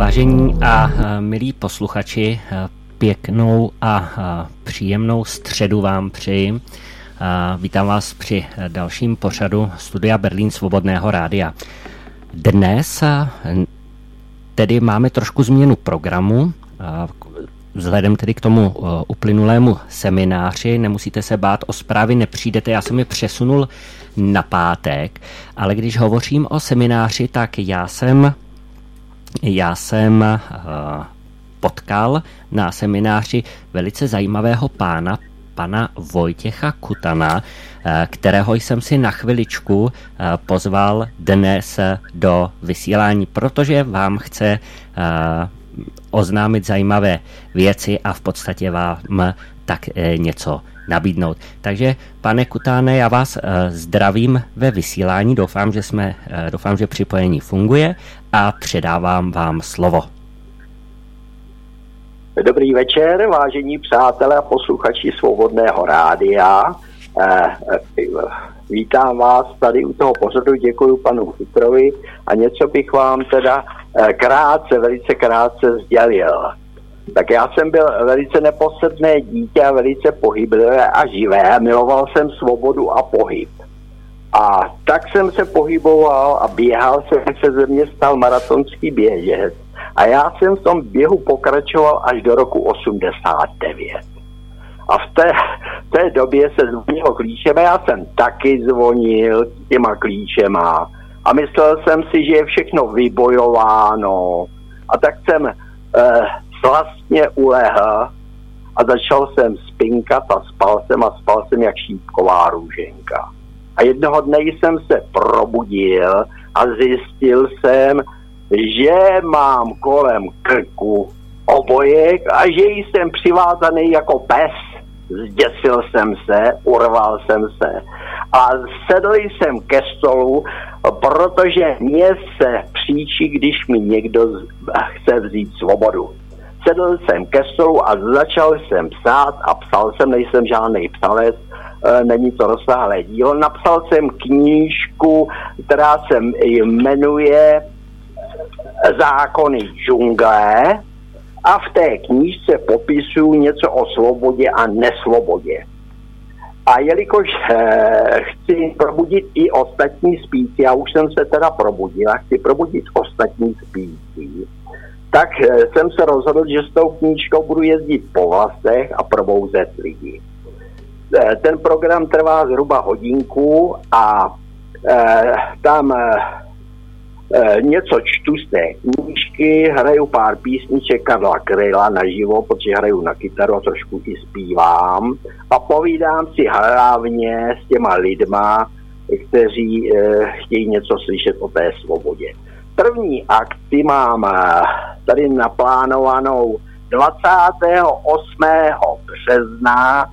Vážení a milí posluchači, pěknou a příjemnou středu vám přeji. Vítám vás při dalším pořadu Studia Berlín Svobodného rádia. Dnes tedy máme trošku změnu programu, vzhledem tedy k tomu uplynulému semináři. Nemusíte se bát, o zprávy nepřijdete, já jsem je přesunul na pátek, ale když hovořím o semináři, tak já jsem potkal na semináři velice zajímavého pana Vojtěcha Kutana, kterého jsem si na chviličku pozval dnes do vysílání, protože vám chce oznámit zajímavé věci a v podstatě vám tak něco nabídnout. Takže, pane Kutáne, já vás zdravím ve vysílání, doufám, že připojení funguje a předávám vám slovo. Dobrý večer, vážení přátelé a posluchači Svobodného rádia. Vítám vás tady u toho pořadu, děkuji panu Chytrovi a něco bych vám teda velice krátce sdělil. Tak já jsem byl velice neposledné dítě a velice pohyblivé a živé, miloval jsem svobodu a pohyb. A tak jsem se pohyboval a běhal jsem, se ze mě stal maratonský běžec. A já jsem v tom běhu pokračoval až do roku 89. A v té době se zvonilo klíčem a já jsem taky zvonil těma klíčema. A myslel jsem si, že je všechno vybojováno. A tak jsem slastně ulehl a začal jsem spinkat a spal jsem jak šípková růženka. A jednoho dne jsem se probudil a zjistil jsem, že mám kolem krku obojek a že jsem přivázaný jako pes. Zděsil jsem se, urval jsem se a sedl jsem ke stolu, protože mě se příčí, když mi někdo chce vzít svobodu. Sedl jsem ke stolu a začal jsem psát a psal jsem, nejsem žádný psalec, není to rozsáhlé dílo. Napsal jsem knížku, která se jmenuje Zákony džungle a v té knížce popisuju něco o svobodě a nesvobodě. A jelikož chci probudit i ostatní spící, já už jsem se teda probudil a chci probudit ostatní spící, tak jsem se rozhodl, že s tou knížkou budu jezdit po vlastech a probouzet lidi. Ten program trvá zhruba hodinku a tam něco čtu z té knížky, hraju pár písniček Karla Kryla naživo, protože hraju na kytaru a trošku i zpívám a povídám si hlavně s těma lidma, kteří chtějí něco slyšet o té svobodě. První akci mám tady naplánovanou 28. března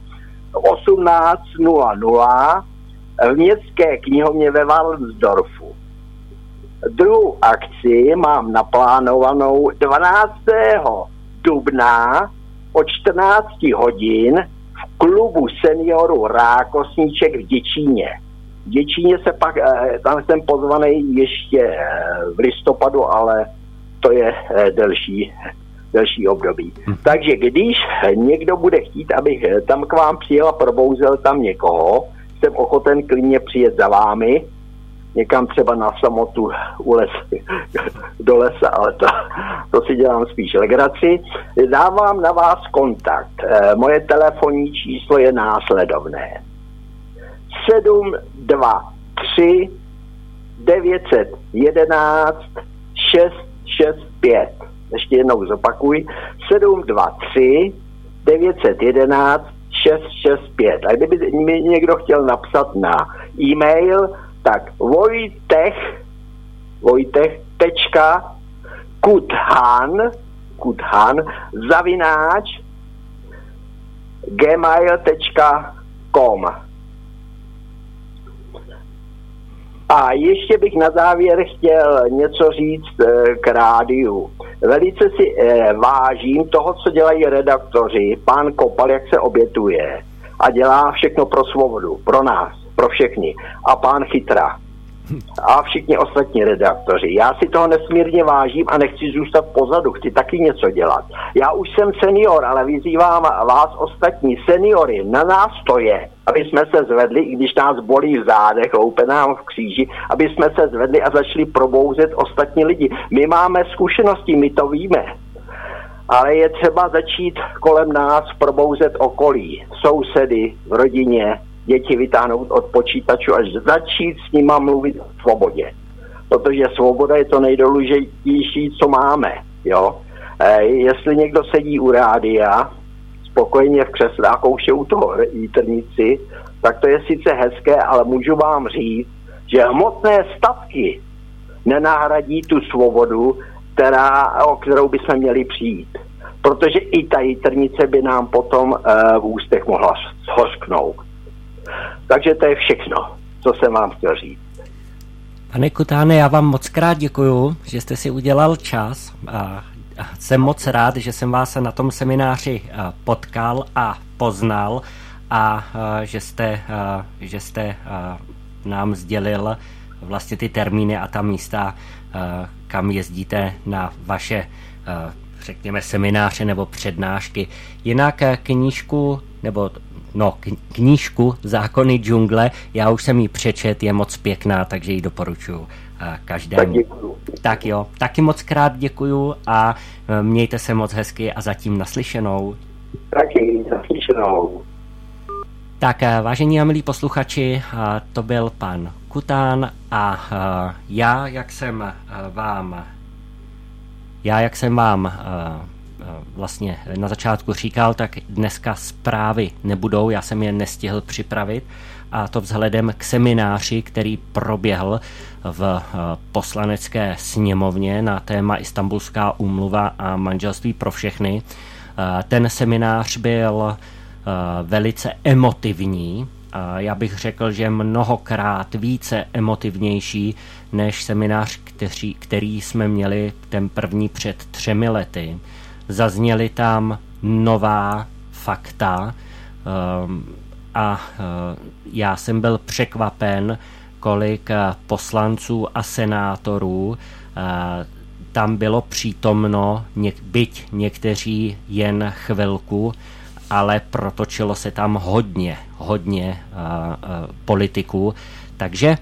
18:00 v městské knihovně ve Walensdorfu. Druhou akci mám naplánovanou 12. dubna o 14 hodin v klubu seniorů Rákosníček v Děčíně. V Děčíně se pak, tam jsem pozvaný ještě v listopadu, ale to je delší období. Takže když někdo bude chtít, abych tam k vám přijel a probouzel tam někoho, jsem ochoten klidně přijet za vámi, někam třeba na samotu do lesa, ale to si dělám spíš legraci. Dávám na vás kontakt. Moje telefonní číslo je následovné. 723 911 665. Ještě jednou zopakuj. 723 911 665. A kdyby mi někdo chtěl napsat na e-mail, tak Wojtek.Kuthan @ gmail.com. A ještě bych na závěr chtěl něco říct k rádiu. Velice si vážím toho, co dělají redaktoři, pán Kopal, jak se obětuje a dělá všechno pro svobodu, pro nás, pro všechny. A pán Chytra. A všichni ostatní redaktoři. Já si toho nesmírně vážím a nechci zůstat pozadu, chci taky něco dělat. Já už jsem senior, ale vyzývám vás ostatní seniory, na nás to je, aby jsme se zvedli, i když nás bolí v zádech, houpe nám v kříži, aby jsme se zvedli a začali probouzet ostatní lidi. My máme zkušenosti, my to víme. Ale je třeba začít kolem nás probouzet okolí, sousedy, v rodině, děti vytáhnout od počítaču a začít s nima mluvit o svobodě. Protože svoboda je to nejdůležitější, co máme. Jo? Jestli někdo sedí u rádia, spokojeně v křesle a kouše u toho jítρnici, tak to je sice hezké, ale můžu vám říct, že hmotné statky nenahradí tu svobodu, o kterou bychom měli přijít. Protože i ta jítρnice by nám potom v ústech mohla schořknout. Takže to je všechno, co jsem vám chtěl říct. Pane Kutáne, já vám moc krát děkuju, že jste si udělal čas. A jsem moc rád, že jsem vás na tom semináři potkal a poznal a že jste nám sdělil vlastně ty termíny a ta místa, kam jezdíte na vaše, řekněme, semináře nebo přednášky. Jinak knížku Zákony džungle, já už jsem ji přečet, je moc pěkná, takže ji doporučuji každému. Tak děkuju. Tak jo, taky moc krát děkuju a mějte se moc hezky a zatím naslyšenou. Taky naslyšenou. Tak, vážení a milí posluchači, to byl pan Kután a já, jak jsem vám vlastně na začátku říkal, tak dneska zprávy nebudou, já jsem je nestihl připravit a to vzhledem k semináři, který proběhl v poslanecké sněmovně na téma Istanbulská úmluva a manželství pro všechny. Ten seminář byl velice emotivní. Já bych řekl, že mnohokrát více emotivnější než seminář, který jsme měli ten první před 3 lety. Zazněly tam nová fakta a já jsem byl překvapen, kolik poslanců a senátorů tam bylo přítomno, byť někteří jen chvilku, ale protočilo se tam hodně politiků, takže,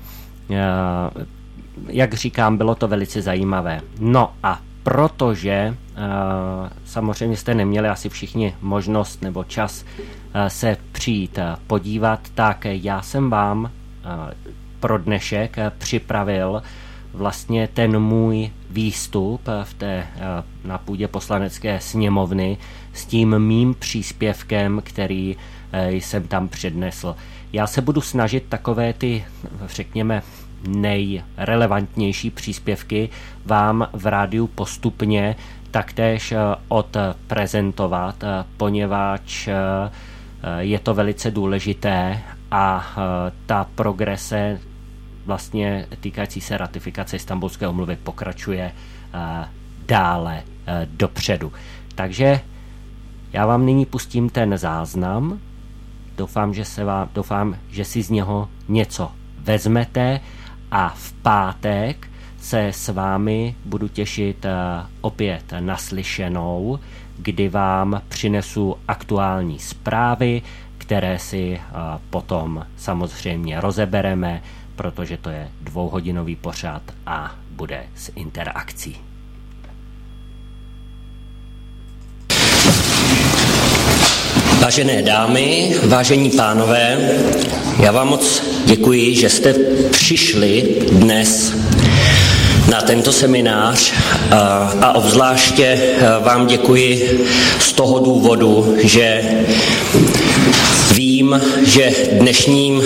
jak říkám, bylo to velice zajímavé. No a protože samozřejmě jste neměli asi všichni možnost nebo čas se přijít podívat, tak já jsem vám pro dnešek připravil vlastně ten můj výstup na půdě poslanecké sněmovny s tím mým příspěvkem, který jsem tam přednesl. Já se budu snažit takové ty, řekněme, nejrelevantnější příspěvky vám v rádiu postupně taktéž odprezentovat, poněvadž je to velice důležité a ta progrese vlastně týkající se ratifikace Istanbulské úmluvy pokračuje dále dopředu. Takže já vám nyní pustím ten záznam. Doufám, že si z něho něco vezmete a v pátek se s vámi budu těšit opět naslyšenou, kdy vám přinesu aktuální zprávy, které si potom samozřejmě rozebereme, protože to je 2hodinový pořad a bude s interakcí. Vážené dámy, vážení pánové, já vám moc děkuji, že jste přišli dnes na tento seminář a obzvláště vám děkuji z toho důvodu, že vím, že dnešní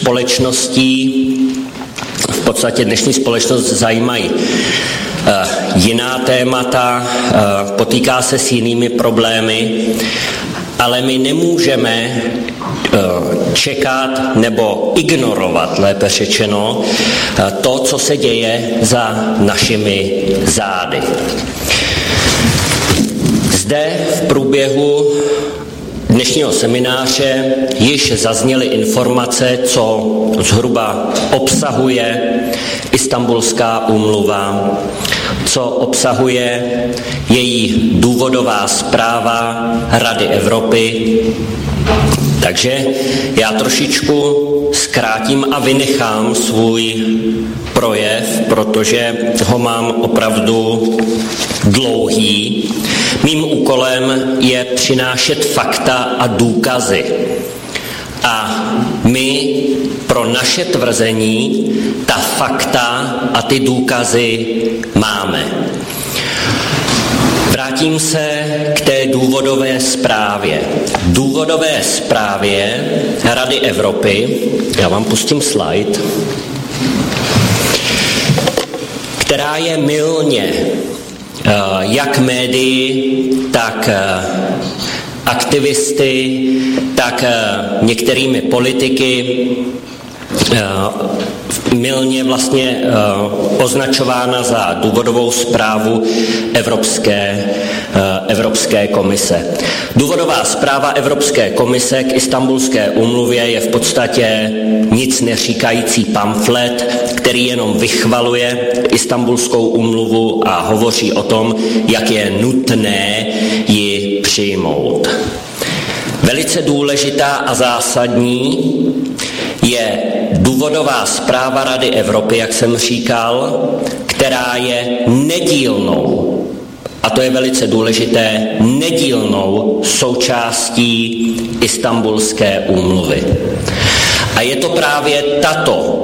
společnost zajímají jiná témata, potýká se s jinými problémy, ale my nemůžeme čekat nebo ignorovat, lépe řečeno, to, co se děje za našimi zády. Zde v průběhu dnešního semináře již zazněly informace, co zhruba obsahuje Istanbulská úmluva, co obsahuje její důvodová zpráva Rady Evropy. Takže já trošičku zkrátím a vynechám svůj projev, protože ho mám opravdu dlouhý. Mým úkolem je přinášet fakta a důkazy. A my pro naše tvrzení ta fakta a ty důkazy máme. Vrátím se k té důvodové zprávě. Důvodové zprávě Rady Evropy, já vám pustím slide, která je mylně jak médii, tak aktivisty, tak některými politiky mylně vlastně označována za důvodovou zprávu Evropské komise. Důvodová zpráva Evropské komise k Istanbulské úmluvě je v podstatě nic neříkající pamflet, který jenom vychvaluje Istanbulskou úmluvu a hovoří o tom, jak je nutné ji přijmout. Velice důležitá a zásadní je důvodová zpráva Rady Evropy, jak jsem říkal, která je nedílnou, a to je velice důležité, nedílnou součástí Istanbulské úmluvy. A je to právě tato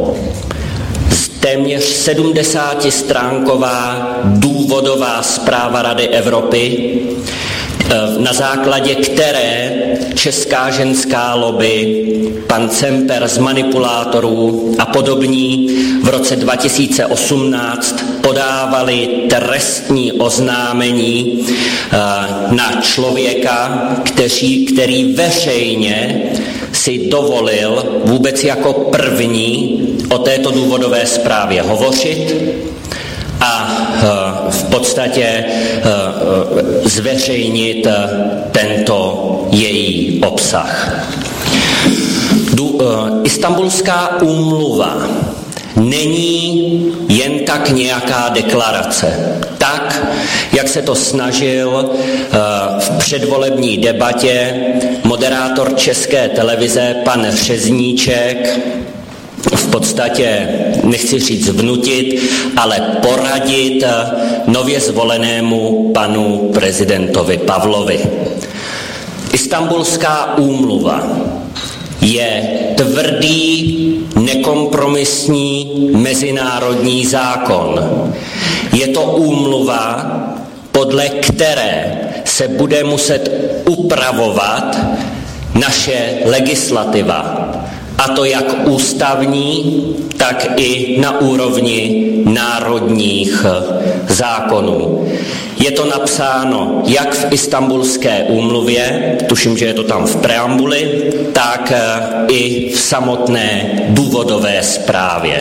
téměř 70stránková důvodová zpráva Rady Evropy, na základě které česká ženská lobby, pan Cemper z Manipulátorů a podobní v roce 2018 podávali trestní oznámení na člověka, který veřejně si dovolil vůbec jako první o této důvodové zprávě hovořit a v podstatě zveřejnit tento její obsah. Istanbulská úmluva není jen tak nějaká deklarace. Tak, jak se to snažil v předvolební debatě moderátor České televize pan Řezníček v podstatě, nechci říct vnutit, ale poradit nově zvolenému panu prezidentovi Pavlovi. Istanbulská úmluva je tvrdý, nekompromisní mezinárodní zákon. Je to úmluva, podle které se bude muset upravovat naše legislativa. A to jak ústavní, tak i na úrovni národních zákonů. Je to napsáno jak v Istanbulské úmluvě, tuším, že je to tam v preambuli, tak i v samotné důvodové zprávě.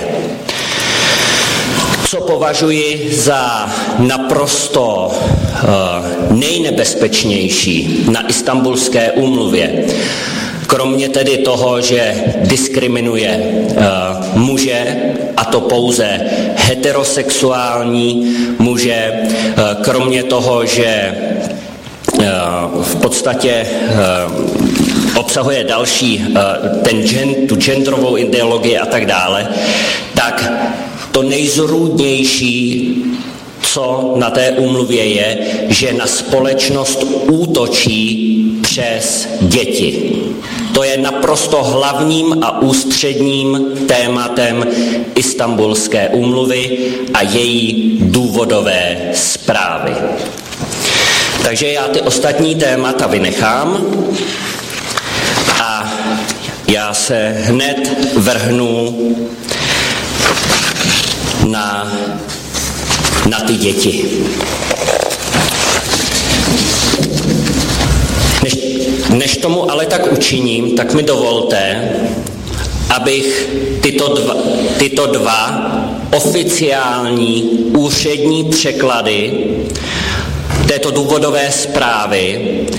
Co považuji za naprosto nejnebezpečnější na Istanbulské úmluvě, kromě tedy toho, že diskriminuje muže, a to pouze heterosexuální muže, kromě toho, že v podstatě obsahuje další tu genderovou ideologii a tak dále, tak to nejzrůdnější, co na té úmluvě je, že na společnost útočí přes děti. To je naprosto hlavním a ústředním tématem Istanbulské úmluvy a její důvodové zprávy. Takže já ty ostatní témata vynechám a já se hned vrhnu na ty děti. Než tomu ale tak učiním, tak mi dovolte, abych tyto dva oficiální úřední překlady této důvodové zprávy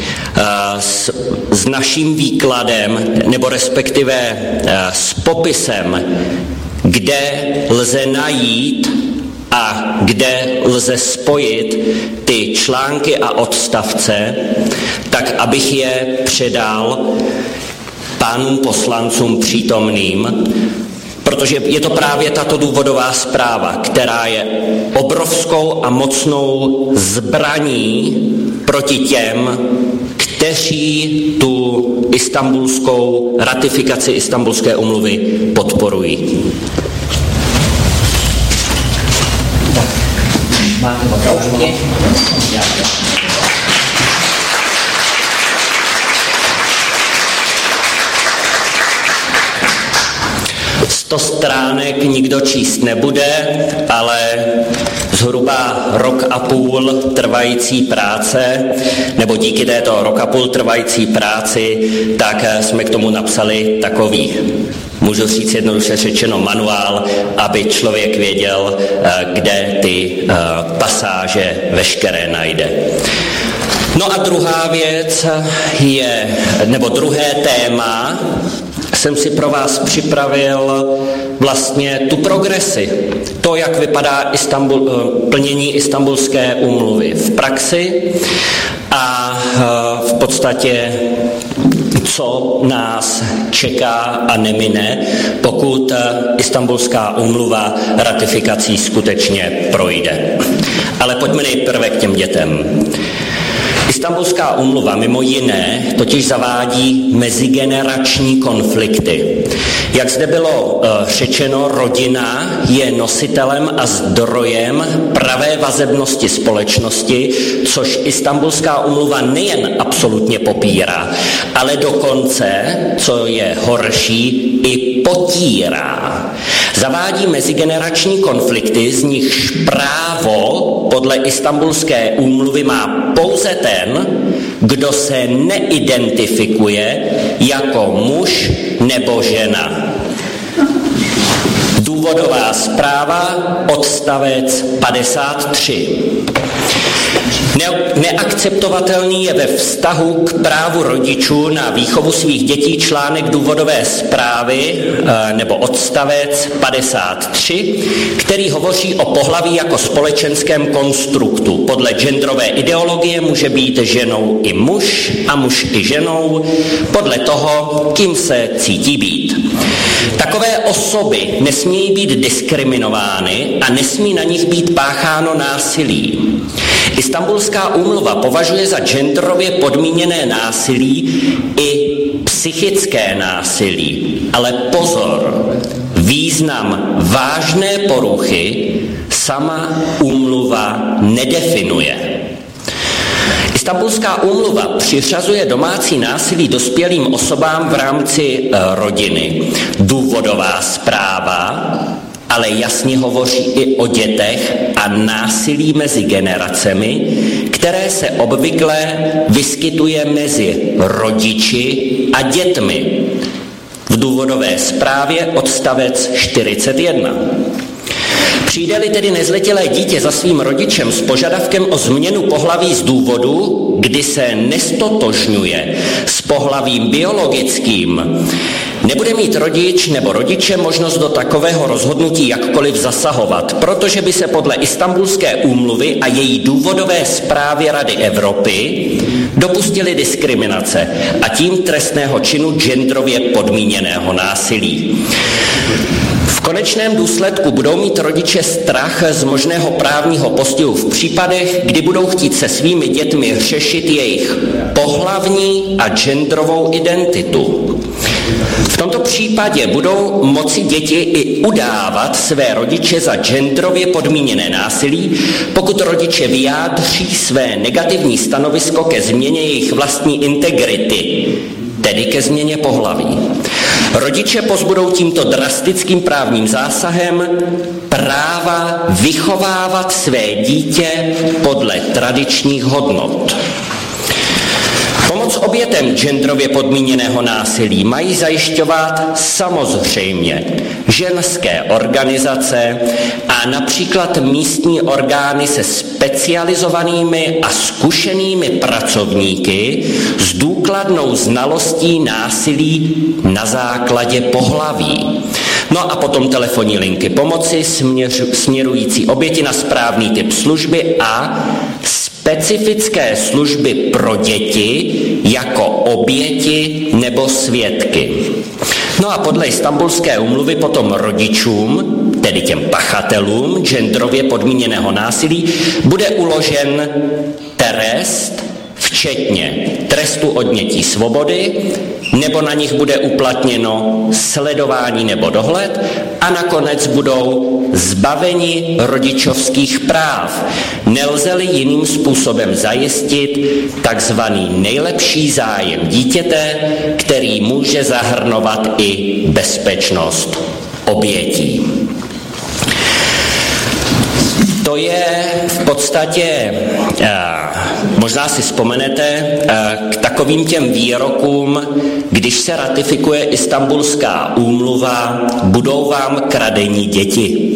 s naším výkladem, nebo respektive s popisem, kde lze najít a kde lze spojit ty články a odstavce, tak abych je předal pánům poslancům přítomným, protože je to právě tato důvodová zpráva, která je obrovskou a mocnou zbraní proti těm, kteří tu istanbulskou ratifikaci Istanbulské úmluvy podporují. Máte otázky? 100 stránek nikdo číst nebude, ale zhruba rok a půl trvající práce, nebo díky této rok a půl trvající práci, tak jsme k tomu napsali takový, můžu říct jednoduše řečeno, manuál, aby člověk věděl, kde ty pasáže veškeré najde. No a druhá věc je, nebo druhé téma, jsem si pro vás připravil vlastně tu progresi, to, jak vypadá plnění Istanbulské úmluvy v praxi a v podstatě co nás čeká a nemine, pokud Istanbulská úmluva ratifikací skutečně projde. Ale pojďme nejprve k těm dětem. Istanbulská úmluva mimo jiné totiž zavádí mezigenerační konflikty. Jak zde bylo řečeno, rodina je nositelem a zdrojem pravé vazebnosti společnosti, což Istanbulská úmluva nejen absolutně popírá, ale dokonce, co je horší, i potírá. Zavádí mezigenerační konflikty, z nichž právo podle Istanbulské úmluvy má pouze ten, kdo se neidentifikuje jako muž nebo žena. Důvodová zpráva, odstavec 53. Neakceptovatelný je ve vztahu k právu rodičů na výchovu svých dětí článek důvodové zprávy nebo odstavec 53, který hovoří o pohlaví jako společenském konstruktu. Podle genderové ideologie může být ženou i muž a muž i ženou podle toho, kým se cítí být. Takové osoby nesmějí být diskriminovány a nesmí na nich být pácháno násilí. Istanbulská úmluva považuje za genderově podmíněné násilí i psychické násilí. Ale pozor, význam vážné poruchy sama úmluva nedefinuje. Istanbulská úmluva přiřazuje domácí násilí dospělým osobám v rámci rodiny. Důvodová zpráva ale jasně hovoří i o dětech a násilí mezi generacemi, které se obvykle vyskytuje mezi rodiči a dětmi. V důvodové zprávě odstavec 41. Přijde-li tedy nezletilé dítě za svým rodičem s požadavkem o změnu pohlaví z důvodu, kdy se nestotožňuje s pohlavím biologickým, nebude mít rodič nebo rodiče možnost do takového rozhodnutí jakkoliv zasahovat, protože by se podle Istanbulské úmluvy a její důvodové zprávy Rady Evropy dopustili diskriminace a tím trestného činu genderově podmíněného násilí. V konečném důsledku budou mít rodiče strach z možného právního postihu v případech, kdy budou chtít se svými dětmi řešit jejich pohlavní a genderovou identitu. V tomto případě budou moci děti i udávat své rodiče za genderově podmíněné násilí, pokud rodiče vyjádří své negativní stanovisko ke změně jejich vlastní integrity, tedy ke změně pohlaví. Rodiče pozbudou tímto drastickým právním zásahem práva vychovávat své dítě podle tradičních hodnot. Pomoc obětem genderově podmíněného násilí mají zajišťovat samozřejmě ženské organizace a například místní orgány se specializovanými a zkušenými pracovníky s důkladnou znalostí násilí na základě pohlaví. No a potom telefonní linky pomoci směrující oběti na správný typ služby a specifické služby pro děti jako oběti nebo svědky. No a podle Istanbulské úmluvy potom rodičům, tedy těm pachatelům genderově podmíněného násilí, bude uložen trest, včetně trestu odnětí svobody, nebo na nich bude uplatněno sledování nebo dohled a nakonec budou zbaveni rodičovských práv. Nelze-li jiným způsobem zajistit takzvaný nejlepší zájem dítěte, který může zahrnovat i bezpečnost obětí. To je v podstatě, možná si vzpomenete, k takovým těm výrokům, když se ratifikuje Istanbulská úmluva, budou vám kradení děti.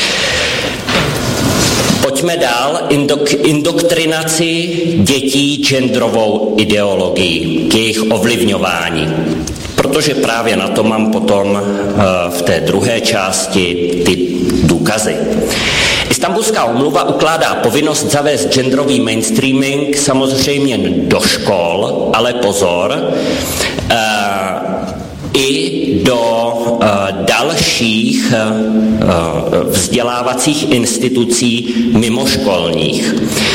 Pojďme dál k indoktrinaci dětí genderovou ideologií, k jejich ovlivňování. Protože právě na to mám potom v té druhé části ty důkazy. Istanbulská úmluva ukládá povinnost zavést genderový mainstreaming samozřejmě do škol, ale pozor, i do dalších vzdělávacích institucí mimoškolních.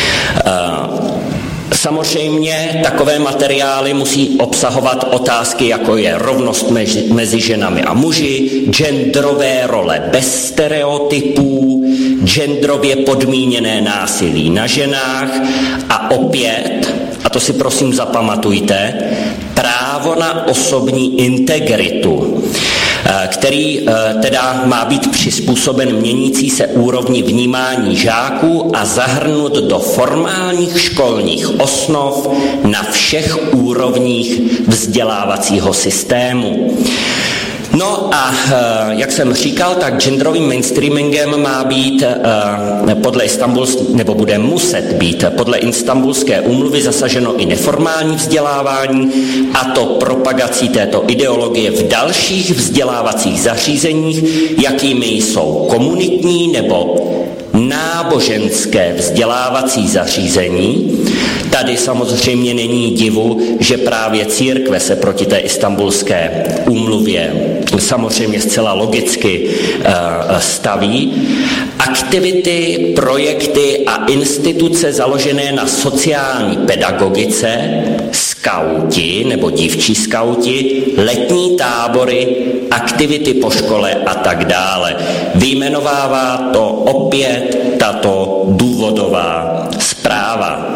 Samozřejmě takové materiály musí obsahovat otázky, jako je rovnost mezi ženami a muži, genderové role bez stereotypů, genderově podmíněné násilí na ženách a opět, a to si prosím zapamatujte, právo na osobní integritu, který teda má být přizpůsoben měnící se úrovni vnímání žáků a zahrnut do formálních školních osnov na všech úrovních vzdělávacího systému. No a jak jsem říkal, tak genderovým mainstreamingem má být podle nebo bude muset být podle Istanbulské úmluvy zasaženo i neformální vzdělávání, a to propagací této ideologie v dalších vzdělávacích zařízeních, jakými jsou komunitní nebo náboženské vzdělávací zařízení. Tady samozřejmě není divu, že právě církve se proti té Istanbulské úmluvě samozřejmě zcela logicky staví. Aktivity, projekty a instituce založené na sociální pedagogice, skauti nebo dívčí skauti, letní tábory, aktivity po škole a tak dále. Vyjmenovává to opět tato důvodová zpráva.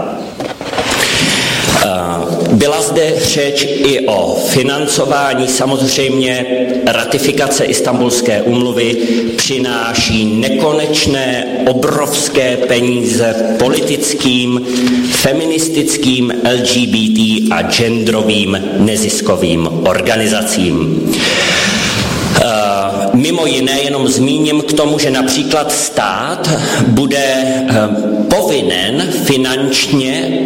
Byla zde řeč i o financování. Samozřejmě ratifikace Istanbulské úmluvy přináší nekonečné, obrovské peníze politickým, feministickým, LGBT a genderovým neziskovým organizacím. Mimo jiné jenom zmíním k tomu, že například stát bude povinen finančně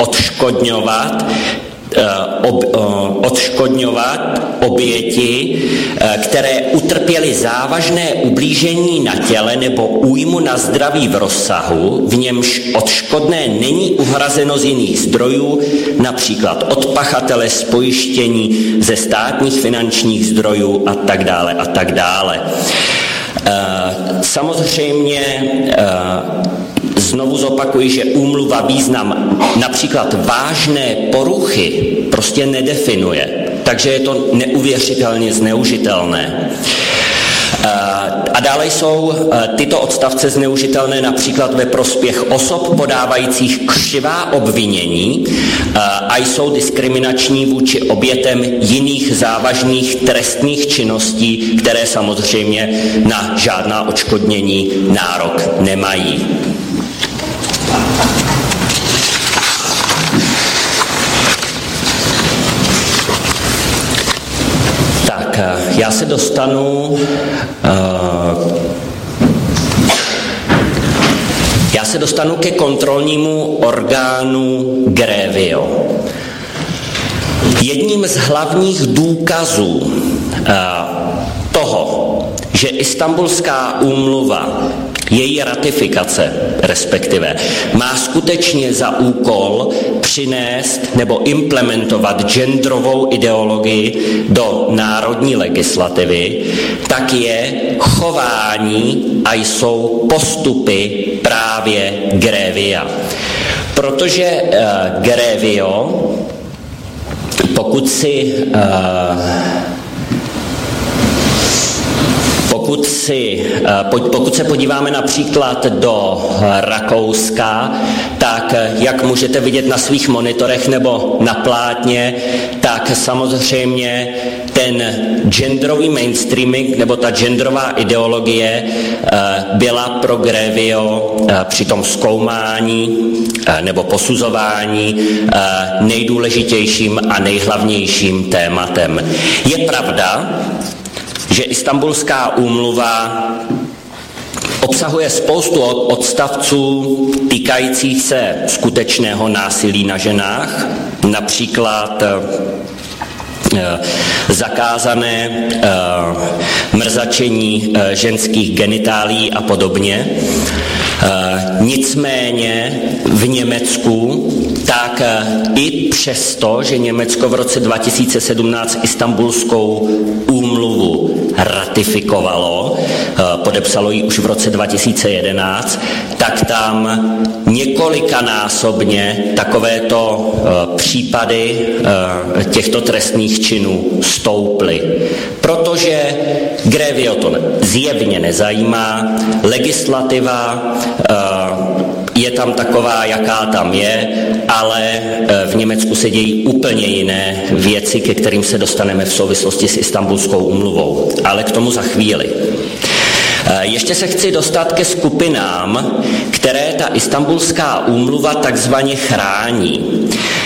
odškodňovat oběti, které utrpěly závažné ublížení na těle nebo újmu na zdraví v rozsahu, v němž odškodné není uhrazeno z jiných zdrojů, například od pachatele, z pojištění, ze státních finančních zdrojů a tak dále a tak dále. Samozřejmě znovu zopakuji, že úmluva význam například vážné poruchy prostě nedefinuje, takže je to neuvěřitelně zneužitelné. A dále jsou tyto odstavce zneužitelné například ve prospěch osob podávajících křivá obvinění a jsou diskriminační vůči obětem jiných závažných trestných činností, které samozřejmě na žádná odškodnění nárok nemají. Tak já se dostanu ke kontrolnímu orgánu GREVIO. Jedním z hlavních důkazů toho, že Istanbulská úmluva, její ratifikace respektive, má skutečně za úkol přinést nebo implementovat genderovou ideologii do národní legislativy, tak je chování a jsou postupy právě GREVIA. Protože GREVIO, pokud se podíváme například do Rakouska, tak jak můžete vidět na svých monitorech nebo na plátně, tak samozřejmě ten genderový mainstreaming nebo ta genderová ideologie byla pro GREVIO při tom zkoumání nebo posuzování nejdůležitějším a nejhlavnějším tématem. Je pravda, že Istanbulská úmluva obsahuje spoustu odstavců týkajících se skutečného násilí na ženách, například zakázané mrzačení ženských genitálií a podobně. Nicméně v Německu, tak i přesto, že Německo v roce 2017 Istanbulskou úmluvu ratifikovalo, podepsalo ji už v roce 2011, tak tam několikanásobně takovéto případy těchto trestných činů stouply. Protože GREVIO to zjevně nezajímá, legislativa je tam taková, jaká tam je, ale v Německu se dějí úplně jiné věci, ke kterým se dostaneme v souvislosti s Istanbulskou úmluvou. Ale k tomu za chvíli. Ještě se chci dostat ke skupinám, které ta Istanbulská úmluva takzvaně chrání.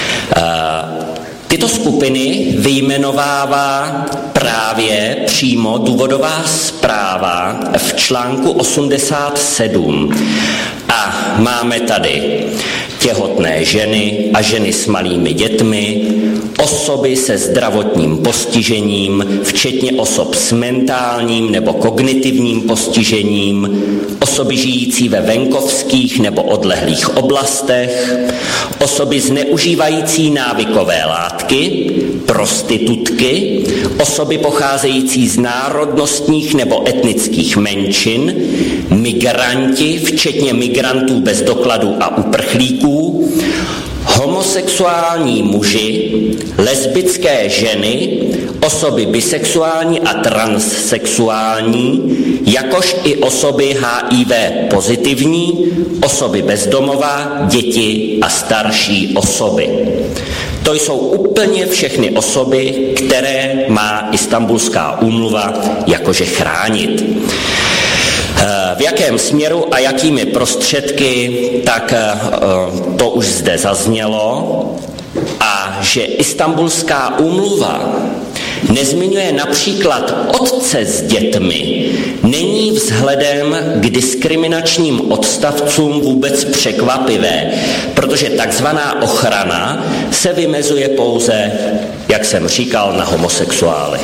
Tyto skupiny vyjmenovává právě přímo důvodová zpráva v článku 87. A máme tady těhotné ženy a ženy s malými dětmi, osoby se zdravotním postižením, včetně osob s mentálním nebo kognitivním postižením, osoby žijící ve venkovských nebo odlehlých oblastech, osoby zneužívající návykové látky, prostitutky, osoby pocházející z národnostních nebo etnických menšin, migranti, včetně migrantů bez dokladů a uprchlíků, homosexuální muži, lesbické ženy, osoby bisexuální a transsexuální, jakož i osoby HIV pozitivní, osoby bezdomova, děti a starší osoby. To jsou úplně všechny osoby, které má Istanbulská úmluva jakože chránit. V jakém směru a jakými prostředky, tak to už zde zaznělo. A že Istanbulská úmluva nezmiňuje například otce s dětmi, není vzhledem k diskriminačním odstavcům vůbec překvapivé, protože takzvaná ochrana se vymezuje pouze, jak jsem říkal, na homosexuály.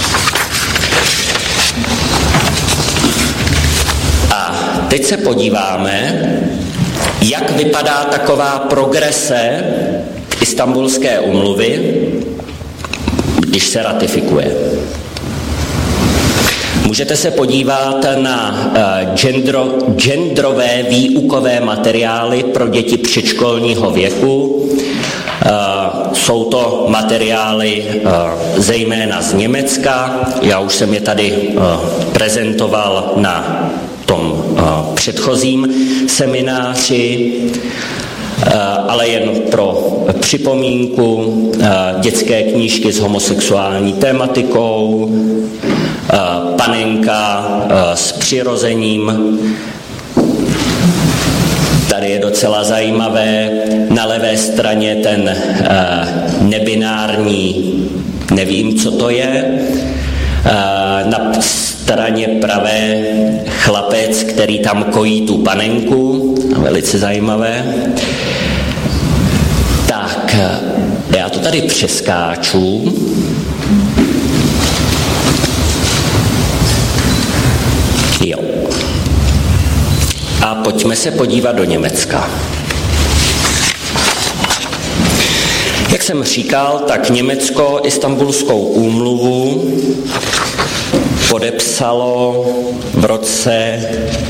Teď se podíváme, jak vypadá taková progrese Istanbulské úmluvy, když se ratifikuje. Můžete se podívat na genderové výukové materiály pro děti předškolního věku. Jsou to materiály zejména z Německa. Já už jsem je tady prezentoval na tom předchozím semináři, ale jen pro připomínku, dětské knížky s homosexuální tématikou, Panenka s přirozením. Tady je docela zajímavé, na levé straně ten nebinární, nevím, co to je, Na straně pravé chlapec, který tam kojí tu panenku, velice zajímavé. Tak, já to tady přeskáču. Jo. A pojďme se podívat do Německa. Jak jsem říkal, tak Německo Istanbulskou úmluvu podepsalo v roce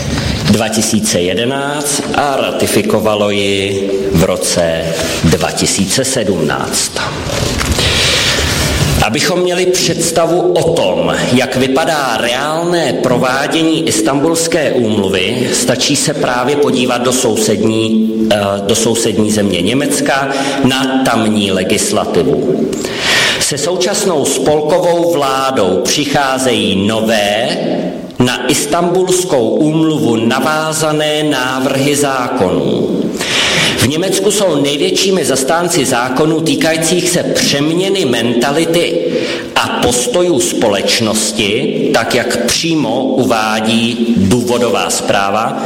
2011 a ratifikovalo ji v roce 2017. Abychom měli představu o tom, jak vypadá reálné provádění Istanbulské úmluvy, stačí se právě podívat do sousední země Německa na tamní legislativu. Se současnou spolkovou vládou přicházejí nové, na Istanbulskou úmluvu navázané návrhy zákonů. V Německu jsou největšími zastánci zákonů týkajících se přeměny mentality a postojů společnosti, tak jak přímo uvádí důvodová zpráva,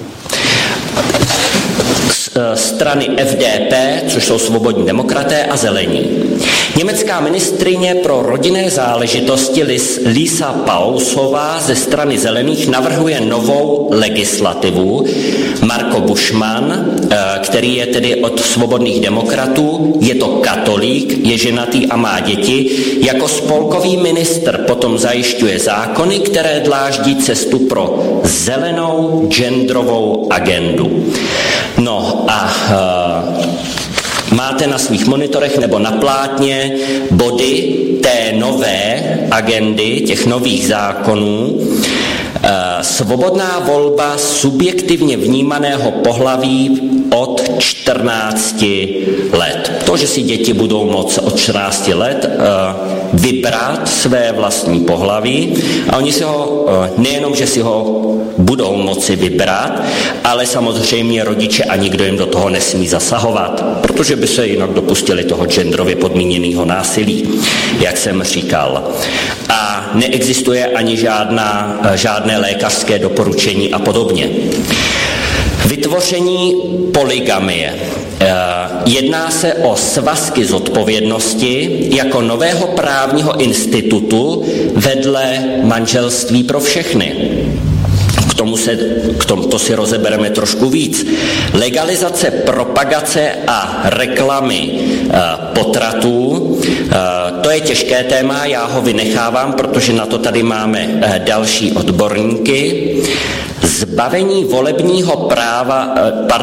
strany FDP, což jsou svobodní demokraté, a zelení. Německá ministryně pro rodinné záležitosti Lisa Pausová ze strany zelených navrhuje novou legislativu. Marco Buschmann, který je tedy od svobodných demokratů, je to katolík, je ženatý a má děti, jako spolkový ministr potom zajišťuje zákony, které dláždí cestu pro zelenou genderovou agendu. No a máte na svých monitorech nebo na plátně body té nové agendy, těch nových zákonů. Svobodná volba subjektivně vnímaného pohlaví od 14 let. To, že si děti budou moct od 14 let vybrat své vlastní pohlaví a oni si ho, nejenom, že si ho budou moci vybrat, ale samozřejmě rodiče a nikdo jim do toho nesmí zasahovat, protože by se jinak dopustili toho genderově podmíněného násilí, jak jsem říkal. A neexistuje ani žádné lékařské doporučení a podobně. Vytvoření polygamie. Jedná se o svazky zodpovědnosti jako nového právního institutu vedle manželství pro všechny. K tomu si rozebereme trošku víc. Legalizace propagace a reklamy potratů, to je těžké téma, já ho vynechávám, protože na to tady máme další odborníky. Zbavení volebního práva,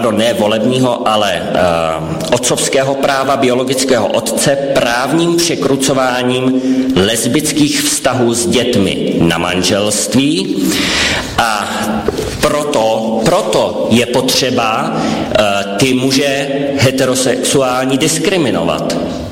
otcovského práva biologického otce právním překrucováním lesbických vztahů s dětmi na manželství. A proto je potřeba ty muže heterosexuální diskriminovat.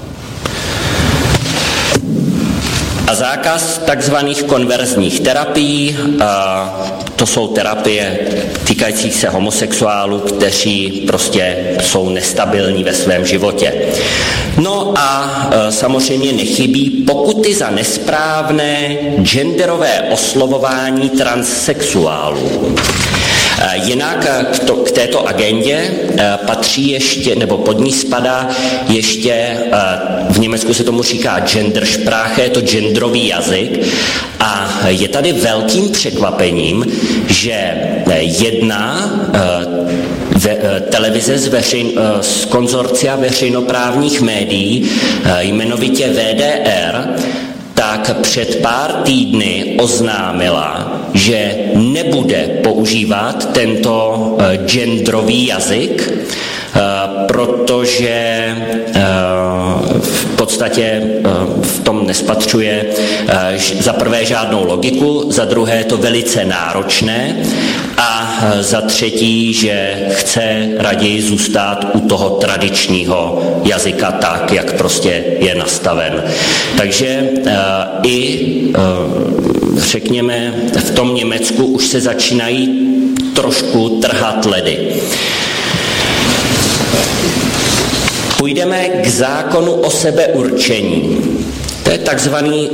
A zákaz takzvaných konverzních terapií, to jsou terapie týkajících se homosexuálů, kteří prostě jsou nestabilní ve svém životě. No a samozřejmě nechybí pokuty za nesprávné genderové oslovování transsexuálů. Jinak k této agendě patří ještě, nebo pod ní spadá ještě, v Německu se tomu říká Gendersprache, je to genderový jazyk, a je tady velkým překvapením, že jedna televize z konzorcia veřejnoprávních médií, jmenovitě VDR, tak před pár týdny oznámila, že nebude používat tento genderový jazyk, protože v podstatě v tom nespatřuje za prvé žádnou logiku, za druhé je to velice náročné a za třetí, že chce raději zůstat u toho tradičního jazyka tak, jak prostě je nastaven. Takže řekněme, v tom Německu už se začínají trošku trhat ledy. Půjdeme k zákonu o sebeurčení. To je takzvaný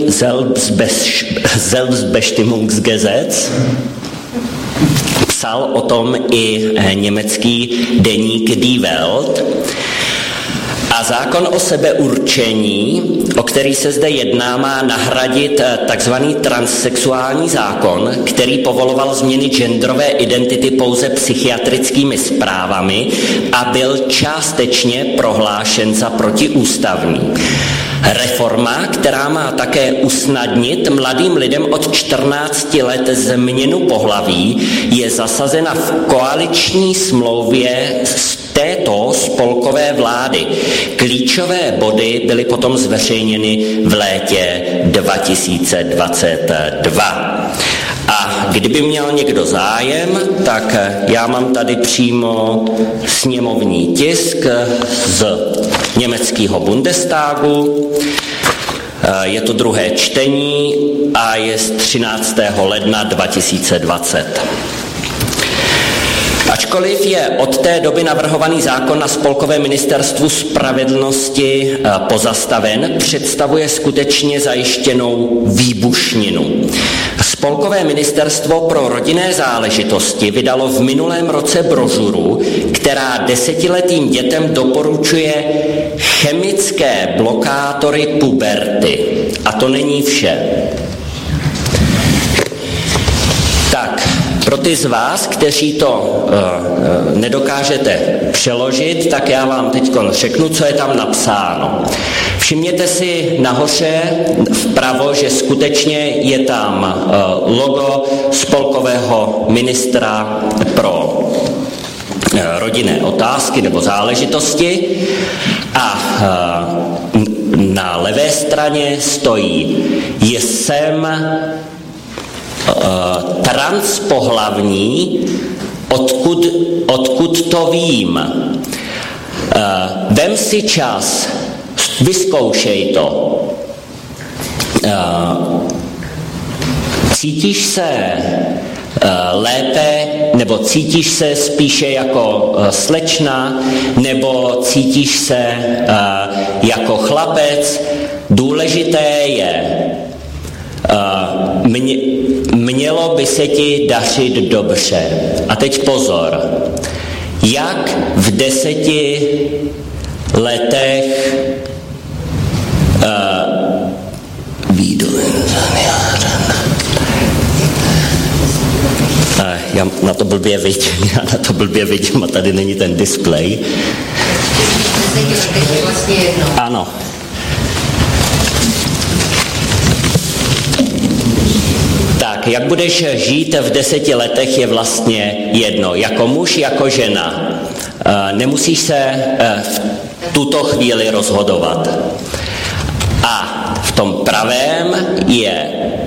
Selbstbestimmungsgesetz. Psal o tom i německý deník Die Welt. A zákon o sebeurčení, o který se zde jedná, má nahradit takzvaný transsexuální zákon, který povoloval změny genderové identity pouze psychiatrickými zprávami a byl částečně prohlášen za protiústavní. Reforma, která má také usnadnit mladým lidem od 14 let změnu pohlaví, je zasazena v koaliční smlouvě této spolkové vlády. Klíčové body byly potom zveřejněny v létě 2022. A kdyby měl někdo zájem, tak já mám tady přímo sněmovní tisk z německého Bundestagu. Je to druhé čtení a je z 13. ledna 2020. Ačkoliv je od té doby navrhovaný zákon na Spolkovém ministerstvu spravedlnosti pozastaven, představuje skutečně zajištěnou výbušninu. Spolkové ministerstvo pro rodinné záležitosti vydalo v minulém roce brožuru, která 10letým dětem doporučuje chemické blokátory puberty. A to není vše. Tak, pro ty z vás, kteří to nedokážete přeložit, tak já vám teď řeknu, co je tam napsáno. Všimněte si nahoře vpravo, že skutečně je tam logo spolkového ministra pro rodinné otázky nebo záležitosti a na levé straně stojí jsem transpohlavní, odkud to vím. Vem si čas, vyzkoušej to. Cítíš se lépe, nebo cítíš se spíše jako slečna, nebo cítíš se jako chlapec? Důležité je, mělo by se ti dařit dobře. A teď pozor. Jak v 10 letech já na to blbě vidím a tady není ten displej. Ano. Tak, jak budeš žít v 10 letech je vlastně jedno. Jako muž, jako žena. Nemusíš se v tuto chvíli rozhodovat. A v tom pravém je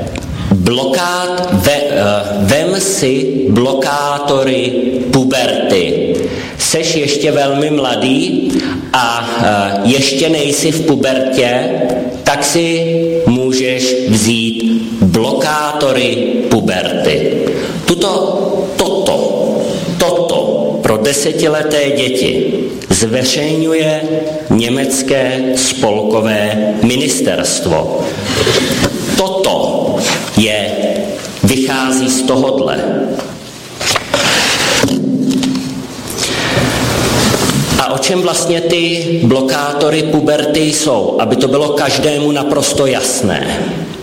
vem si blokátory puberty. Seš ještě velmi mladý a ještě nejsi v pubertě, tak si můžeš vzít blokátory puberty. Toto pro 10leté děti zveřejňuje německé spolkové ministerstvo. Toto vychází z tohodle. A o čem vlastně ty blokátory puberty jsou, aby to bylo každému naprosto jasné.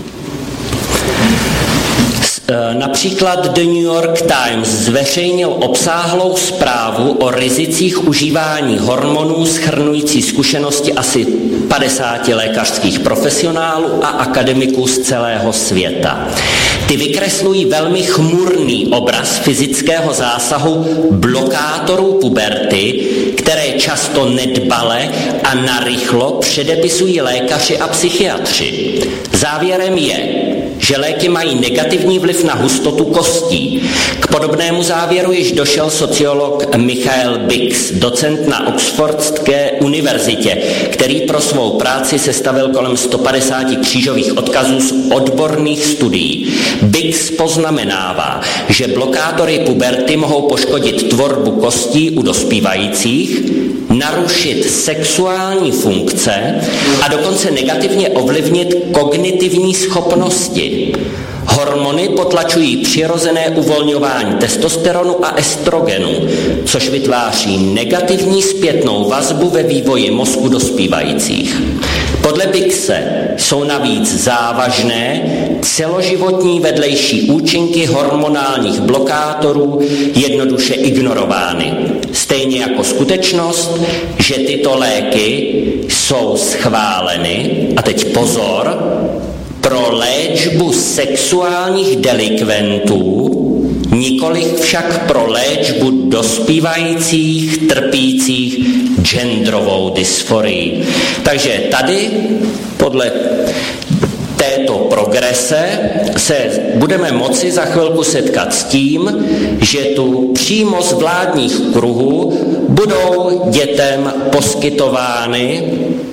Například The New York Times zveřejnil obsáhlou zprávu o rizicích užívání hormonů shrnující zkušenosti asi 50 lékařských profesionálů a akademiků z celého světa. Ty vykreslují velmi chmurný obraz fyzického zásahu blokátorů puberty, které často nedbale a narychlo předepisují lékaři a psychiatři. Závěrem je, že léky mají negativní vliv na hustotu kostí. K podobnému závěru již došel sociolog Michael Bix, docent na Oxfordské univerzitě, který pro svou práci sestavil kolem 150 křížových odkazů z odborných studií. Bix poznamenává, že blokátory puberty mohou poškodit tvorbu kostí u dospívajících, narušit sexuální funkce a dokonce negativně ovlivnit kognitivní schopnosti. Hormony potlačují přirozené uvolňování testosteronu a estrogenu, což vytváří negativní zpětnou vazbu ve vývoji mozku dospívajících. Podle Bixe jsou navíc závažné celoživotní vedlejší účinky hormonálních blokátorů jednoduše ignorovány. Stejně jako skutečnost, že tyto léky jsou schváleny, a teď pozor, pro léčbu sexuálních delikventů, nikoliv však pro léčbu dospívajících, trpících genderovou dysforii. Takže tady podle této progrese se budeme moci za chvilku setkat s tím, že tu přímo z vládních kruhů budou dětem poskytovány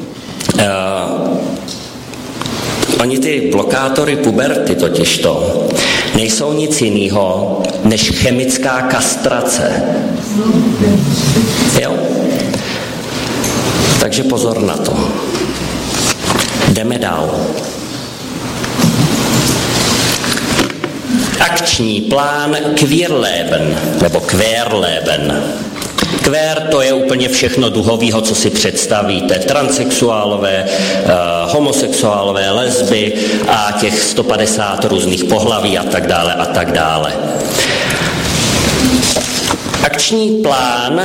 oni ty blokátory puberty totižto nejsou nic jiného než chemická kastrace. Jo? Takže pozor na to. Jdeme dál. Akční plán Queerleben, nebo Queerleben. Queer to je úplně všechno duhovýho, co si představíte. Transsexuálové, homosexuálové, lesby a těch 150 různých pohlaví a tak dále a tak dále. Akční plán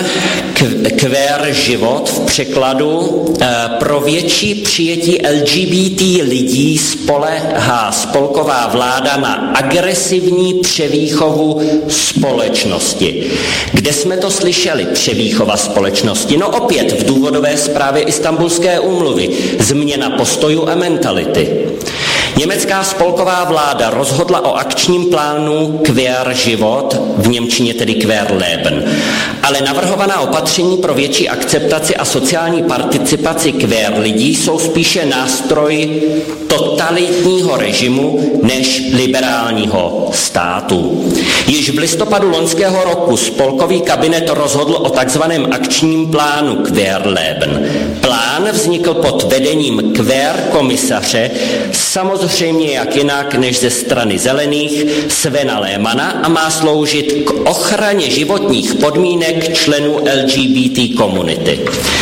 Queer život v překladu pro větší přijetí LGBT lidí spolehá spolková vláda na agresivní převýchovu společnosti. Kde jsme to slyšeli, převýchova společnosti? No opět v důvodové zprávě Istanbulské úmluvy. Změna postojů a mentality. Německá spolková vláda rozhodla o akčním plánu Queer život, v němčině tedy Queerleben. Ale navrhovaná opatření pro větší akceptaci a sociální participaci queer lidí jsou spíše nástroj totalitního režimu než liberálního státu. Již v listopadu loňského roku spolkový kabinet rozhodl o takzvaném akčním plánu Queerleben. Plán vznikl pod vedením queer komisaře, samozřejmě jak jinak než ze strany zelených, Svena Lehmana, a má sloužit k ochraně životních podmínek členů LGBT komunity.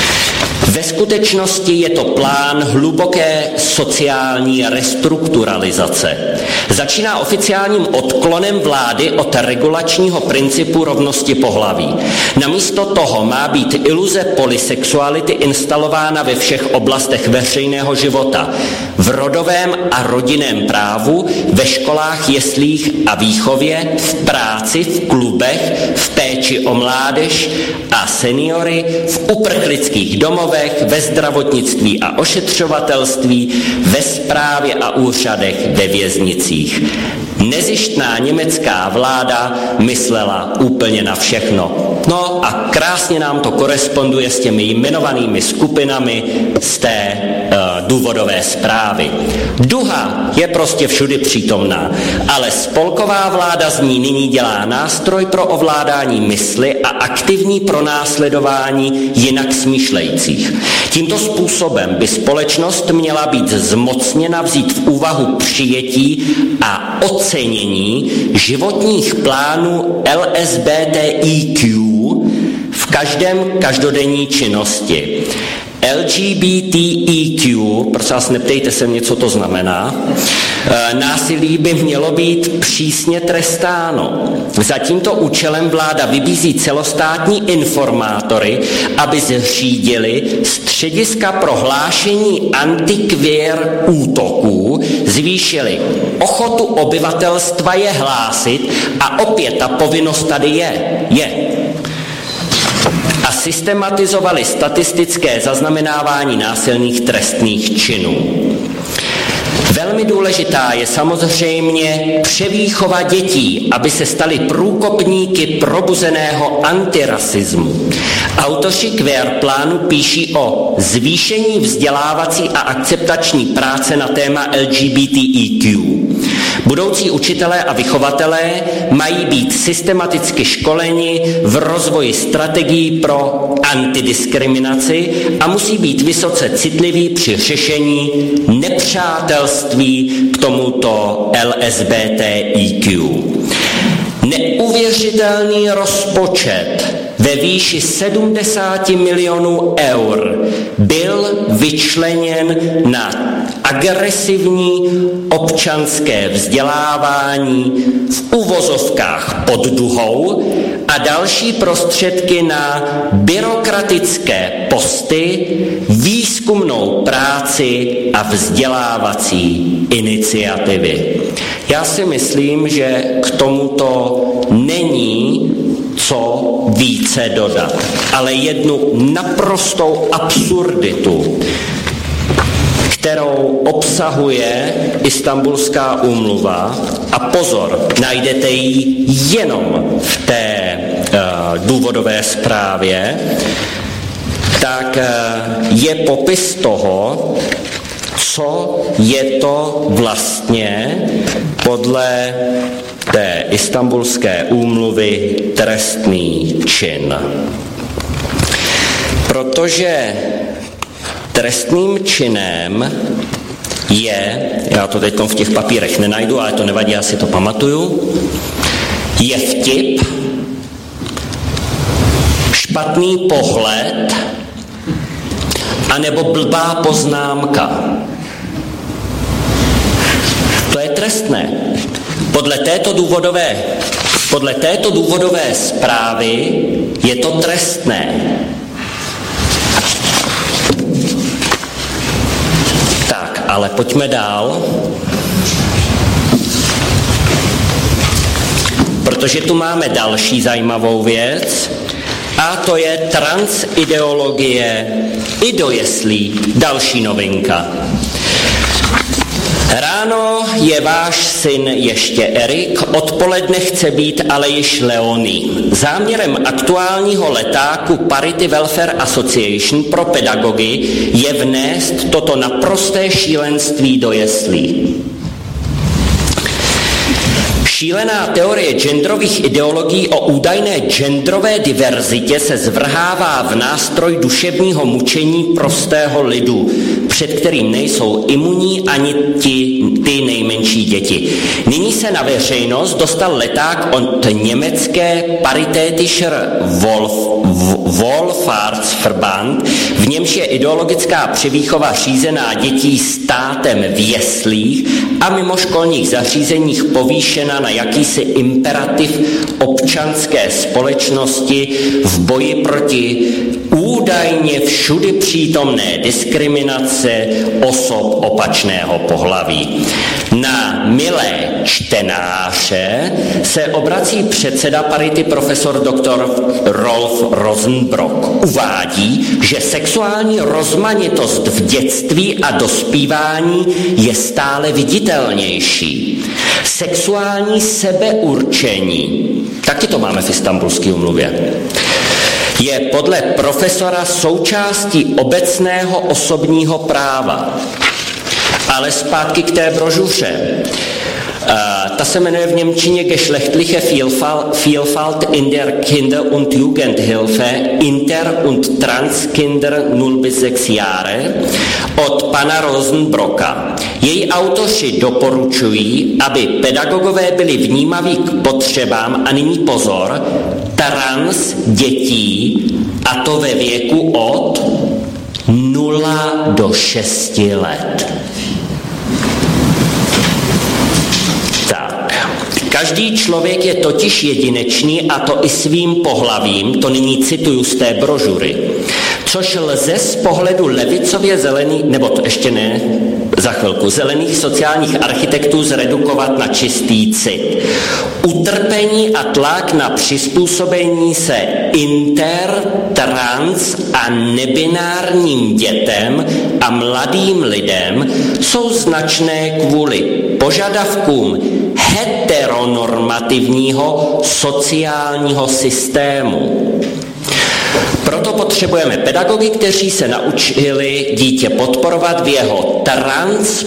Ve skutečnosti je to plán hluboké sociální restrukturalizace. Začíná oficiálním odklonem vlády od regulačního principu rovnosti pohlaví. Namísto toho má být iluze polysexuality instalována ve všech oblastech veřejného života. V rodovém a rodinném právu, ve školách, jeslích a výchově, v práci, v klubech, v péči o mládež a seniory, v uprchlických domovech, ve zdravotnictví a ošetřovatelství, ve správě a úřadech, ve věznicích. Nezištná německá vláda myslela úplně na všechno. No a krásně nám to koresponduje s těmi jmenovanými skupinami z té důvodové zprávy. Duha je prostě všudy přítomná, ale spolková vláda z ní nyní dělá nástroj pro ovládání mysli a aktivní pronásledování jinak smýšlejících. Tímto způsobem by společnost měla být zmocněna vzít v úvahu přijetí a ocenění životních plánů LSBTIQ v každodenní činnosti. LGBTIQ, prosím vás, neptejte se mě, co to znamená. Násilí by mělo být přísně trestáno. Za tímto účelem vláda vybízí celostátní informátory, aby zřídili střediska pro hlášení antikvěr útoků, zvýšili ochotu obyvatelstva je hlásit a opět ta povinnost tady je. A systematizovali statistické zaznamenávání násilných trestných činů. Velmi důležitá je samozřejmě převýchova dětí, aby se staly průkopníky probuzeného antirasismu. Autoři Queer plánu píší o zvýšení vzdělávací a akceptační práce na téma LGBTIQ. Budoucí učitelé a vychovatelé mají být systematicky školeni v rozvoji strategií pro antidiskriminaci a musí být vysoce citlivý při řešení nepřátelství k tomuto LSBTIQ. Neuvěřitelný rozpočet ve výši 70 milionů eur byl vyčleněn na agresivní občanské vzdělávání v uvozovkách pod duhou a další prostředky na byrokratické posty, výzkumnou práci a vzdělávací iniciativy. Já si myslím, že k tomuto není co více dodat, ale jednu naprostou absurditu, kterou obsahuje Istanbulská úmluva, a pozor, najdete ji jenom v té důvodové zprávě, tak je popis toho, co je to vlastně podle té Istanbulské úmluvy trestný čin. Protože trestným činem je, já to teď v těch papírech nenajdu, ale to nevadí, já si to pamatuju, je vtip, špatný pohled anebo blbá poznámka. To je trestné. Podle této důvodové zprávy je to trestné. Tak, ale pojďme dál. Protože tu máme další zajímavou věc, a to je transideologie i do jeslí, další novinka. Ráno je váš syn ještě Erik, odpoledne chce být ale již Leonie. Záměrem aktuálního letáku Parity Welfare Association pro pedagogy je vnést toto naprosté šílenství do jeslí. Šílená teorie genderových ideologií o údajné genderové diverzitě se zvrhává v nástroj duševního mučení prostého lidu, před kterým nejsou imunní ani ty nejmenší děti. Nyní se na veřejnost dostal leták od německé Paritätischer Wohlfahrtsverband, v němž je ideologická převýchova řízená dětí státem v jeslích a mimoškolních zařízeních povýšena na jakýsi imperativ občanské společnosti v boji proti údajně všudy přítomné diskriminace osob opačného pohlaví. Na milé čtenáře se obrací předseda Parity profesor dr. Rolf Rosenbrock. Uvádí, že sexuální rozmanitost v dětství a dospívání je stále viditelnější. Sexuální sebeurčení, taky to máme v Istanbulské úmluvě, je podle profesora součástí obecného osobního práva. Ale zpátky k té brožuře. Ta se jmenuje v němčině Geschlechtliche Vielfalt in der Kinder- und Jugendhilfe Inter- und Transkinder 0 bis 6 Jahre od pana Rosenbrocka. Její autoři doporučují, aby pedagogové byli vnímaví k potřebám, a nyní pozor, trans dětí, a to ve věku od 0 do 6 let. Každý člověk je totiž jedinečný, a to i svým pohlavím, to nyní cituju z té brožury, což lze z pohledu levicově zelený, nebo to ještě ne, za chvilku, zelených sociálních architektů zredukovat na čistý cit. Utrpení a tlak na přizpůsobení se inter, trans a nebinárním dětem a mladým lidem jsou značné kvůli požadavkům heteronormativního sociálního systému. Proto potřebujeme pedagogy, kteří se naučili dítě podporovat v jeho trans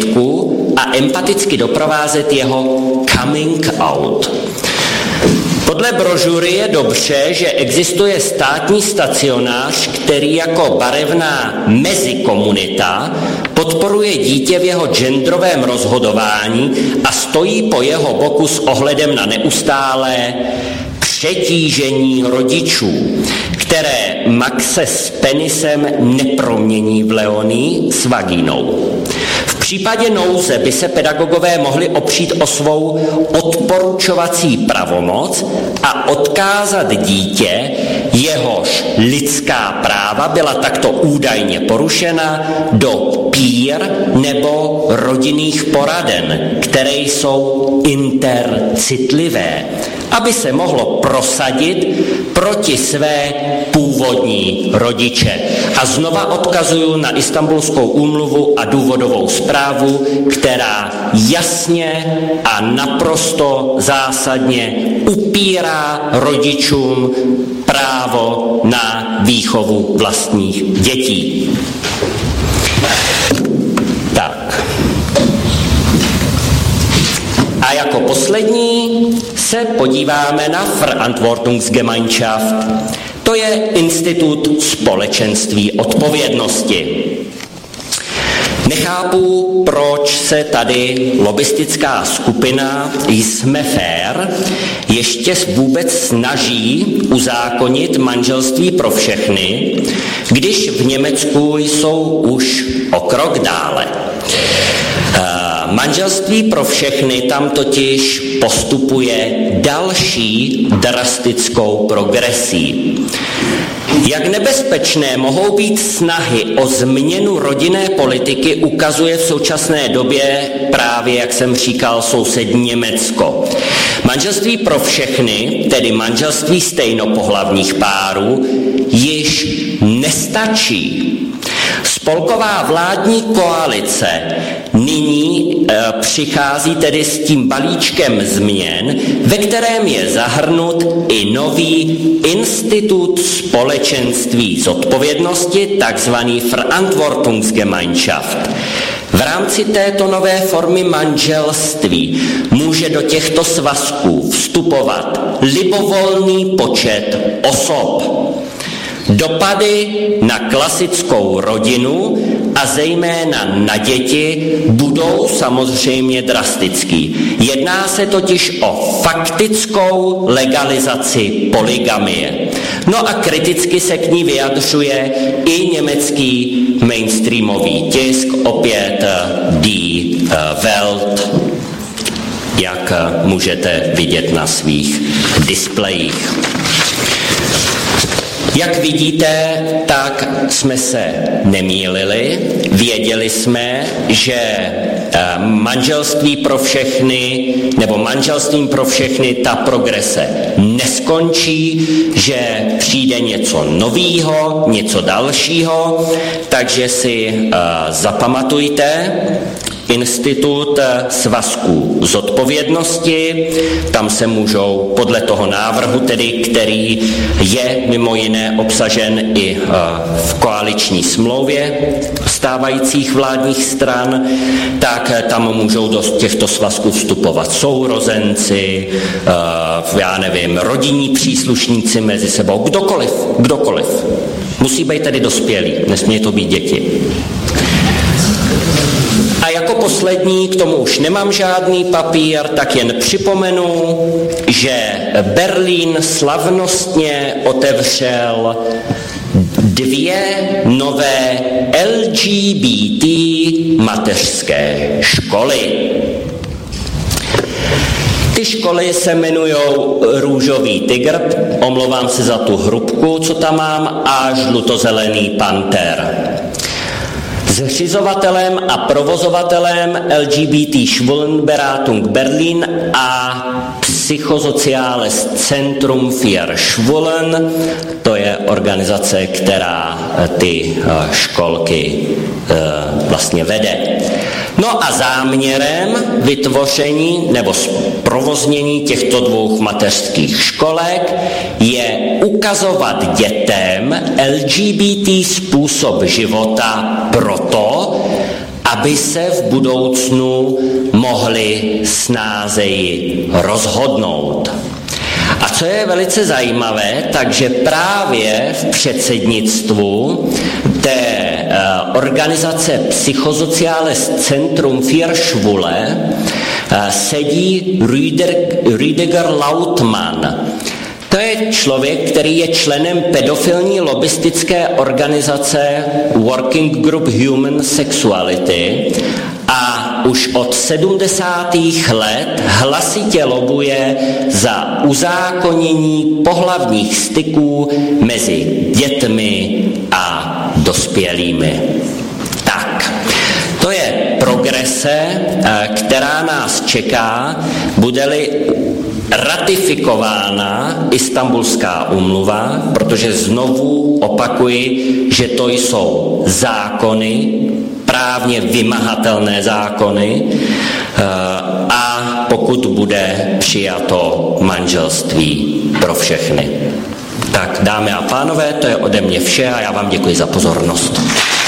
prožitku a empaticky doprovázet jeho coming out. Podle brožury je dobře, že existuje státní stacionář, který jako barevná mezikomunita podporuje dítě v jeho genderovém rozhodování a stojí po jeho boku s ohledem na neustálé přetížení rodičů, které Maxe s penisem nepromění v Leonii s vagínou. V případě nouze by se pedagogové mohli opřít o svou odporučovací pravomoc a odkázat dítě, jehož lidská práva byla takto údajně porušena, do pír nebo rodinných poraden, které jsou intercitlivé, aby se mohlo prosadit proti své původní rodiče. A znova odkazuju na Istanbulskou úmluvu a důvodovou zprávu, která jasně a naprosto zásadně upírá rodičům právo na výchovu vlastních dětí. Tak. A jako poslední se podíváme na Verantwortungsgemeinschaft. To je institut společenství odpovědnosti. Nechápu, proč se tady lobistická skupina Jsme fair ještě vůbec snaží uzákonit manželství pro všechny, když v Německu jsou už o krok dále. Manželství pro všechny tam totiž postupuje další drastickou progresí. Jak nebezpečné mohou být snahy o změnu rodinné politiky, ukazuje v současné době právě, jak jsem říkal, sousední Německo. Manželství pro všechny, tedy manželství stejnopohlavních párů, již nestačí. Spolková vládní koalice nyní přichází tedy s tím balíčkem změn, ve kterém je zahrnut i nový institut společenství zodpovědnosti, takzvaný Verantwortungsgemeinschaft. V rámci této nové formy manželství může do těchto svazků vstupovat libovolný počet osob. Dopady na klasickou rodinu a zejména na děti budou samozřejmě drastický. Jedná se totiž o faktickou legalizaci polygamie. No a kriticky se k ní vyjadřuje i německý mainstreamový tisk, opět Die Welt, jak můžete vidět na svých displejích. Jak vidíte, tak jsme se nemýlili. Věděli jsme, že manželství pro všechny, nebo manželstvím pro všechny ta progrese neskončí, že přijde něco novýho, něco dalšího, takže si zapamatujte institut svazků zodpovědnosti. Tam se můžou podle toho návrhu, tedy, který je mimo jiné obsažen i v koaliční smlouvě stávajících vládních stran, tak tam můžou do těchto svazků vstupovat sourozenci, já nevím, rodinní příslušníci mezi sebou, kdokoliv. Musí být tedy dospělí, nesmí to být děti. A jako poslední, k tomu už nemám žádný papír, tak jen připomenu, že Berlín slavnostně otevřel 2 nové LGBT mateřské školy. Ty školy se jmenujou Růžový tygr, omlouvám se za tu hrubku, co tam mám, a Žlutozelený panter. Zřizovatelem a provozovatelem LGBT Schwulenberatung Berlin a Psychosoziales Centrum für Schwulen, to je organizace, která ty školky vlastně vede. No a záměrem vytvoření nebo zprovoznění těchto 2 mateřských školek je ukazovat dětem LGBT způsob života proto, aby se v budoucnu mohli snázeji rozhodnout. A co je velice zajímavé, takže právě v předsednictvu té organizace Psychosociales Centrum für Schwule sedí Rüdiger Lautmann. To je člověk, který je členem pedofilní lobistické organizace Working Group Human Sexuality a už od 70. let hlasitě lobuje za uzákonění pohlavních styků mezi dětmi a dospělými. Tak, to je progrese, která nás čeká, bude-li ratifikována Istanbulská úmluva, protože znovu opakuji, že to jsou zákony, právně vymahatelné zákony a pokud bude přijato manželství pro všechny. Tak, dámy a pánové, to je ode mě vše a já vám děkuji za pozornost.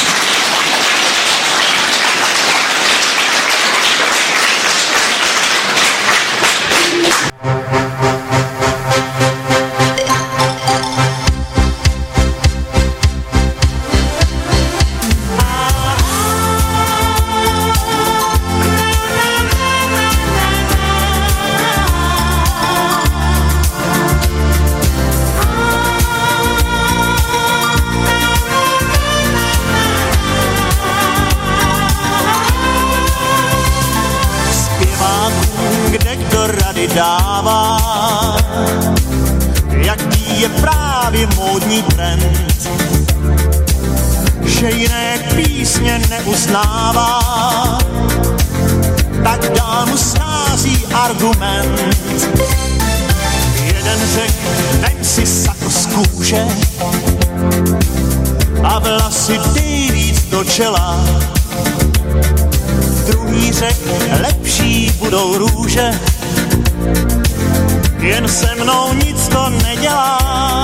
Jen se mnou nic to nedělá.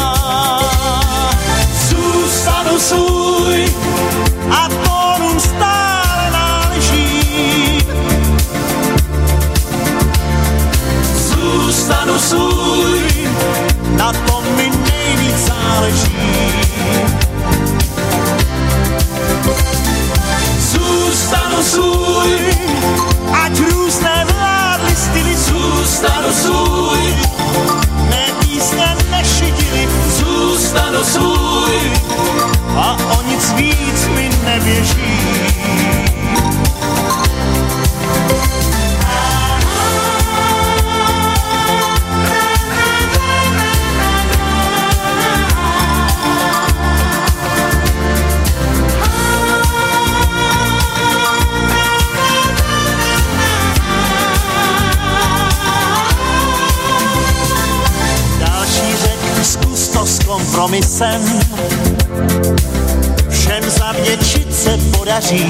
Zůstanu svůj a tónům stále náleží. Zůstanu svůj, na tom mi nejvíc záleží. Zůstanu svůj, ať různé vládly styly. Zůstanu svůj, ne písně nešidili. Zůstanu svůj a o nic víc mi neběží. Kompromisem všem zavděčit se podaří.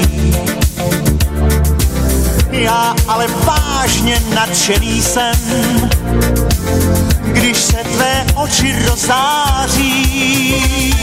Já ale vážně nadšený jsem, když se tvé oči rozáří.